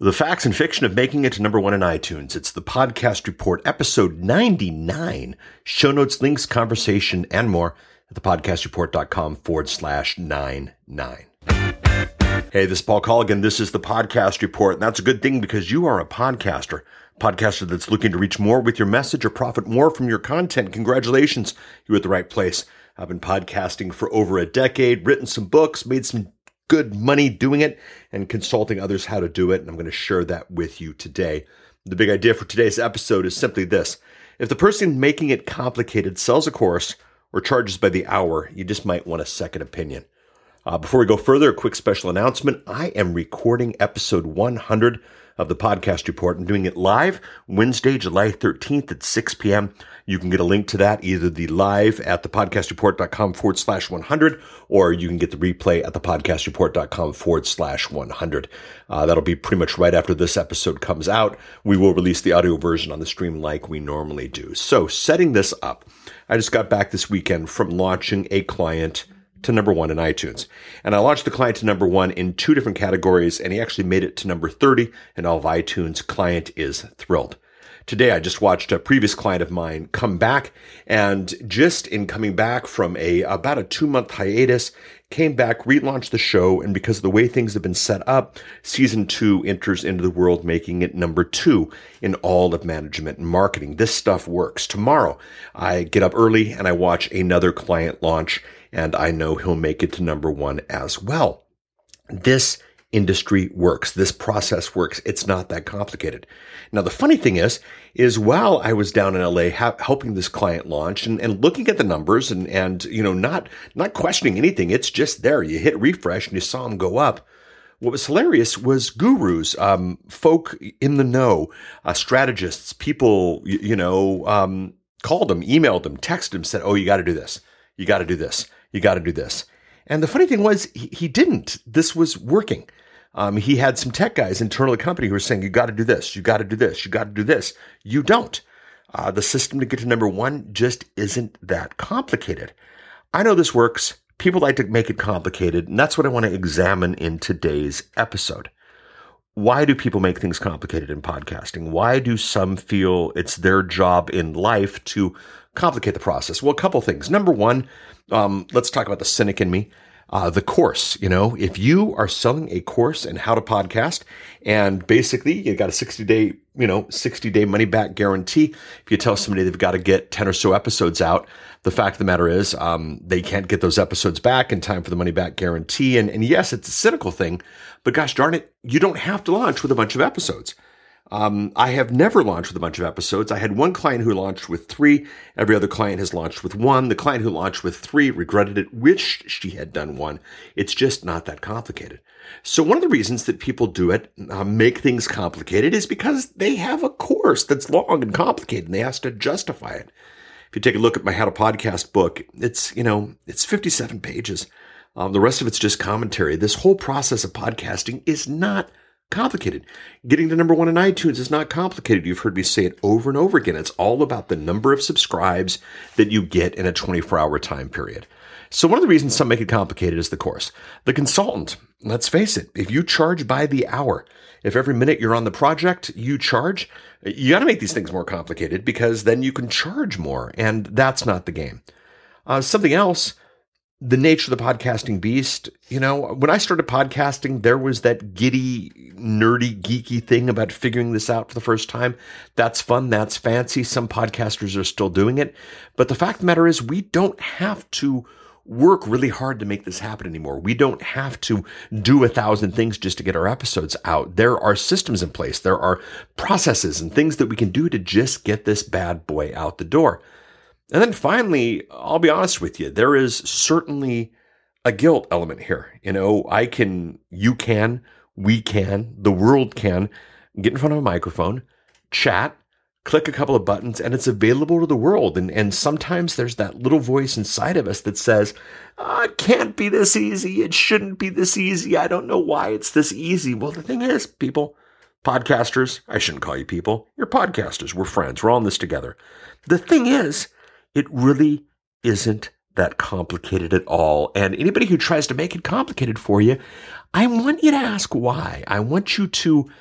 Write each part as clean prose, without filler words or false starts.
The facts and fiction of making it to number one in iTunes. It's the Podcast Report, episode 99. Show notes, links, conversation, and more at thepodcastreport.com/99. Hey, this is Paul Colligan. This is the Podcast Report, and that's a good thing because you are a podcaster that's looking to reach more with your message or profit more from your content. Congratulations, you're at the right place. I've been podcasting for over a decade, written some books, made some good money doing it, and consulting others how to do it, and I'm going to share that with you today. The big idea for today's episode is simply this. If the person making it complicated sells a course or charges by the hour, you just might want a second opinion. Before we go further, a quick special announcement. I am recording episode 100 of the Podcast Report. I'm doing it live Wednesday, July 13th at 6 p.m. You can get a link to that, either the live at thepodcastreport.com/100, or you can get the replay at thepodcastreport.com/100. That'll be pretty much right after this episode comes out. We will release the audio version on the stream like we normally do. So setting this up, I just got back this weekend from launching a client to number one in iTunes. And I launched the client to number one in two different categories, and he actually made it to number 30 in all of iTunes. Client is thrilled. Today, I just watched a previous client of mine come back, and just in coming back from about a 2-month hiatus, came back, relaunched the show, and because of the way things have been set up, season 2 enters into the world, making it number 2 in all of management and marketing. This stuff works. Tomorrow, I get up early and I watch another client launch, and I know he'll make it to number 1 as well. This industry works. This process works. It's not that complicated. Now, the funny thing is while I was down in LA helping this client launch and looking at the numbers and not questioning anything, it's just there. You hit refresh and you saw them go up. What was hilarious was gurus, folk in the know, strategists, people, called them, emailed them, texted them, said, "Oh, you got to do this. You got to do this. You got to do this." And the funny thing was he didn't. This was working. He had some tech guys internal to the company who were saying, "You got to do this. You got to do this. You got to do this." You don't. The system to get to number 1 just isn't that complicated. I know this works. People like to make it complicated, and that's what I want to examine in today's episode. Why do people make things complicated in podcasting? Why do some feel it's their job in life to complicate the process? Well, a couple things. Number 1, let's talk about the cynic in me. The course, if you are selling a course in how to podcast, and basically you got a 60-day money back guarantee. If you tell somebody they've got to get 10 or so episodes out, the fact of the matter is, they can't get those episodes back in time for the money back guarantee. And yes, it's a cynical thing, but gosh darn it, you don't have to launch with a bunch of episodes. I have never launched with a bunch of episodes. I had one client who launched with 3. Every other client has launched with 1. The client who launched with 3 regretted it, wished she had done 1. It's just not that complicated. So one of the reasons that people do it, make things complicated, is because they have a course that's long and complicated and they have to justify it. If you take a look at my How to Podcast book, it's 57 pages. The rest of it's just commentary. This whole process of podcasting is not complicated. Getting to number 1 in iTunes is not complicated. You've heard me say it over and over again. It's all about the number of subscribes that you get in a 24-hour time period. So one of the reasons some make it complicated is the course. The consultant, let's face it, if you charge by the hour, if every minute you're on the project you charge, you got to make these things more complicated because then you can charge more, and that's not the game. Something else, the nature of the podcasting beast, when I started podcasting, there was that giddy, nerdy, geeky thing about figuring this out for the first time. That's fun. That's fancy. Some podcasters are still doing it. But the fact of the matter is we don't have to work really hard to make this happen anymore. We don't have to do 1,000 things just to get our episodes out. There are systems in place. There are processes and things that we can do to just get this bad boy out the door. And then finally, I'll be honest with you, there is certainly a guilt element here. I can, you can, we can, the world can get in front of a microphone, chat, click a couple of buttons, and it's available to the world. And sometimes there's that little voice inside of us that says, it can't be this easy. It shouldn't be this easy. I don't know why it's this easy. Well, the thing is, people, podcasters, I shouldn't call you people. You're podcasters. We're friends. We're all in this together. The thing is, it really isn't that complicated at all. And anybody who tries to make it complicated for you, I want you to ask why. I want you to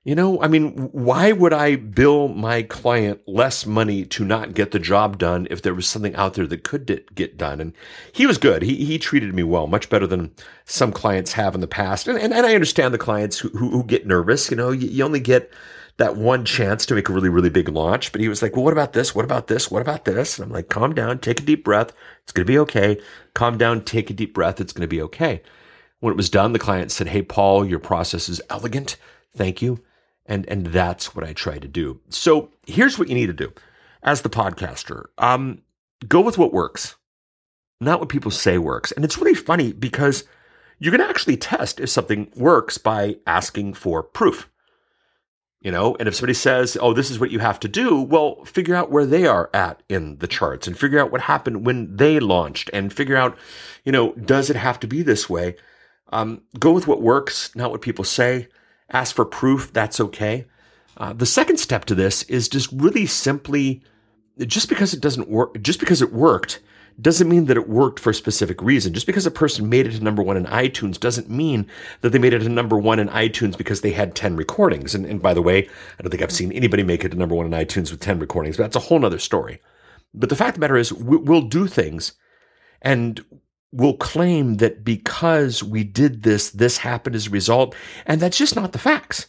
Why would I bill my client less money to not get the job done if there was something out there that could get done? And he was good. He treated me well, much better than some clients have in the past. And I understand the clients who get nervous. You only get that one chance to make a really, really big launch. But he was like, well, what about this? What about this? What about this? And I'm like, calm down, take a deep breath. It's going to be okay. Calm down, take a deep breath. It's going to be okay. When it was done, the client said, hey, Paul, your process is elegant. Thank you. And that's what I try to do. So here's what you need to do as the podcaster. Go with what works, not what people say works. And it's really funny because you can actually test if something works by asking for proof. And if somebody says, oh, this is what you have to do, well, figure out where they are at in the charts and figure out what happened when they launched and figure out, does it have to be this way? Go with what works, not what people say. Ask for proof. That's okay. The second step to this is just really simply, just because it doesn't work, just because it worked, doesn't mean that it worked for a specific reason. Just because a person made it to number one in iTunes doesn't mean that they made it to number one in iTunes because they had 10 recordings. And by the way, I don't think I've seen anybody make it to number one in iTunes with 10 recordings, but that's a whole nother story. But the fact of the matter is, we'll do things and we'll claim that because we did this happened as a result, and that's just not the facts.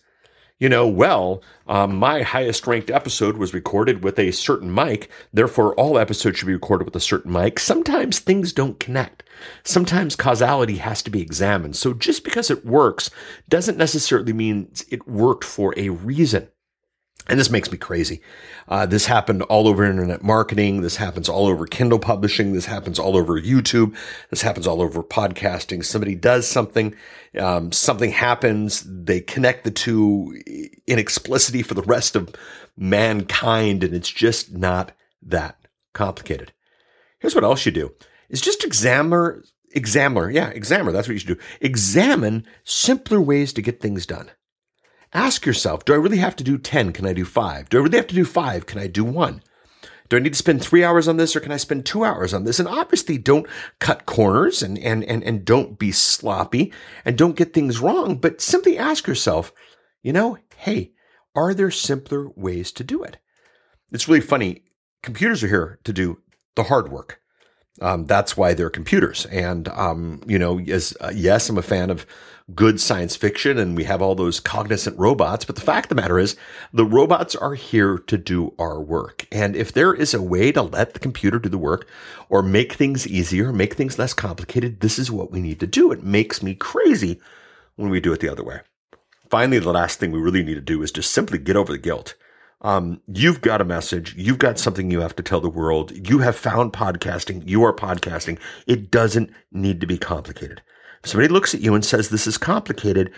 My highest ranked episode was recorded with a certain mic, therefore all episodes should be recorded with a certain mic. Sometimes things don't connect. Sometimes causality has to be examined. So just because it works doesn't necessarily mean it worked for a reason. And this makes me crazy. This happened all over internet marketing. This happens all over Kindle publishing. This happens all over YouTube. This happens all over podcasting. Somebody does something, something happens. They connect the two in explicitity for the rest of mankind. And it's just not that complicated. Here's what else you do is just examine. That's what you should do. Examine simpler ways to get things done. Ask yourself, do I really have to do 10? Can I do 5? Do I really have to do 5? Can I do 1? Do I need to spend 3 hours on this or can I spend 2 hours on this? And obviously don't cut corners and don't be sloppy and don't get things wrong, but simply ask yourself, hey, are there simpler ways to do it? It's really funny. Computers are here to do the hard work. That's why they're computers. And, yes, I'm a fan of good science fiction and we have all those cognizant robots. But the fact of the matter is the robots are here to do our work. And if there is a way to let the computer do the work or make things easier, make things less complicated, this is what we need to do. It makes me crazy when we do it the other way. Finally, the last thing we really need to do is just simply get over the guilt. You've got a message. You've got something you have to tell the world. You have found podcasting. You are podcasting. It doesn't need to be complicated. If somebody looks at you and says this is complicated,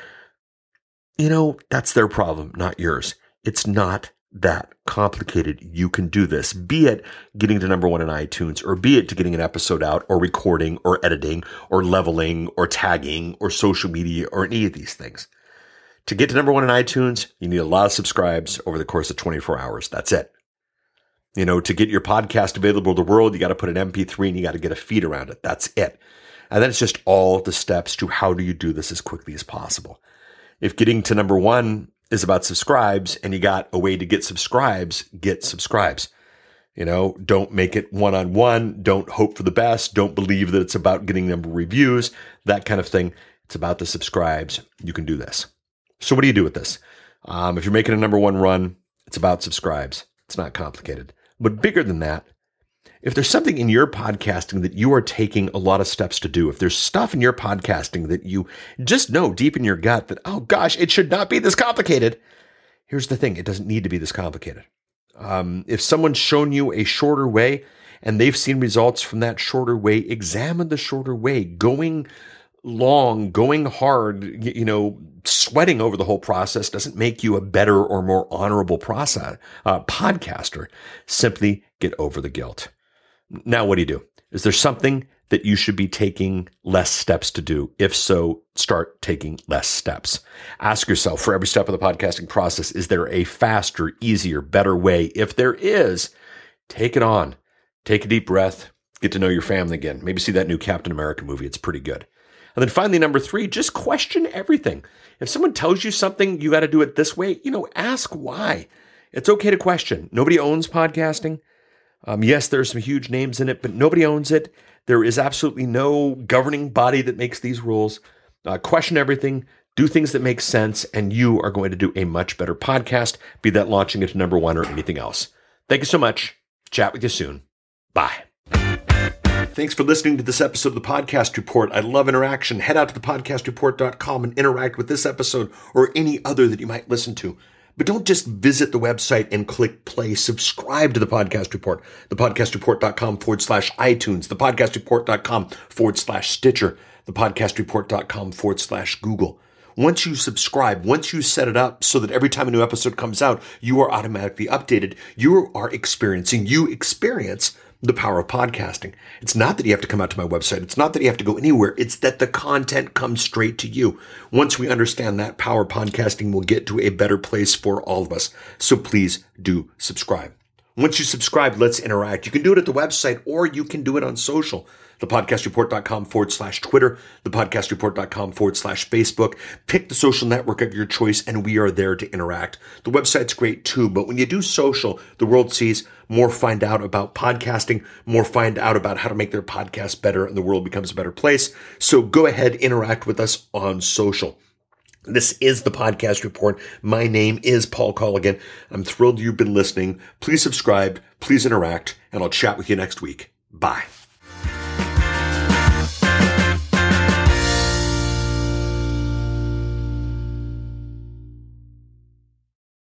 that's their problem, not yours. It's not that complicated. You can do this, be it getting to number one in iTunes, or be it to getting an episode out, or recording, or editing, or leveling, or tagging, or social media, or any of these things. To get to number one in iTunes, you need a lot of subscribes over the course of 24 hours. That's it. To get your podcast available to the world, you got to put an MP3 and you got to get a feed around it. That's it. And then it's just all the steps to how do you do this as quickly as possible. If getting to number one is about subscribes and you got a way to get subscribes, get subscribes. Don't make it one-on-one. Don't hope for the best. Don't believe that it's about getting number reviews, that kind of thing. It's about the subscribes. You can do this. So what do you do with this? If you're making a number one run, it's about subscribes. It's not complicated. But bigger than that, if there's something in your podcasting that you are taking a lot of steps to do, if there's stuff in your podcasting that you just know deep in your gut that, oh gosh, it should not be this complicated. Here's the thing. It doesn't need to be this complicated. If someone's shown you a shorter way and they've seen results from that shorter way, examine the shorter way. Going long, going hard, sweating over the whole process doesn't make you a better or more honorable podcaster. Simply get over the guilt. Now, what do? Is there something that you should be taking less steps to do? If so, start taking less steps. Ask yourself for every step of the podcasting process, is there a faster, easier, better way? If there is, take it on. Take a deep breath. Get to know your family again. Maybe see that new Captain America movie. It's pretty good. And then finally, number 3, just question everything. If someone tells you something, you got to do it this way, ask why. It's okay to question. Nobody owns podcasting. Yes, there's some huge names in it, but nobody owns it. There is absolutely no governing body that makes these rules. Question everything, do things that make sense, and you are going to do a much better podcast, be that launching it to number 1 or anything else. Thank you so much. Chat with you soon. Bye. Thanks for listening to this episode of the Podcast Report. I love interaction. Head out to thepodcastreport.com and interact with this episode or any other that you might listen to. But don't just visit the website and click play. Subscribe to the Podcast Report. Thepodcastreport.com/iTunes. Thepodcastreport.com/Stitcher. Thepodcastreport.com/Google. Once you subscribe, once you set it up so that every time a new episode comes out, you are automatically updated, you experience the power of podcasting. It's not that you have to come out to my website. It's not that you have to go anywhere. It's that the content comes straight to you. Once we understand that power, podcasting will get to a better place for all of us. So please do subscribe. Once you subscribe, let's interact. You can do it at the website or you can do it on social. Thepodcastreport.com/Twitter, thepodcastreport.com/Facebook. Pick the social network of your choice and we are there to interact. The website's great too, but when you do social, the world sees more, find out about podcasting, more find out about how to make their podcast better, and the world becomes a better place. So go ahead, interact with us on social. This is the Podcast Report. My name is Paul Colligan. I'm thrilled you've been listening. Please subscribe, please interact, and I'll chat with you next week. Bye.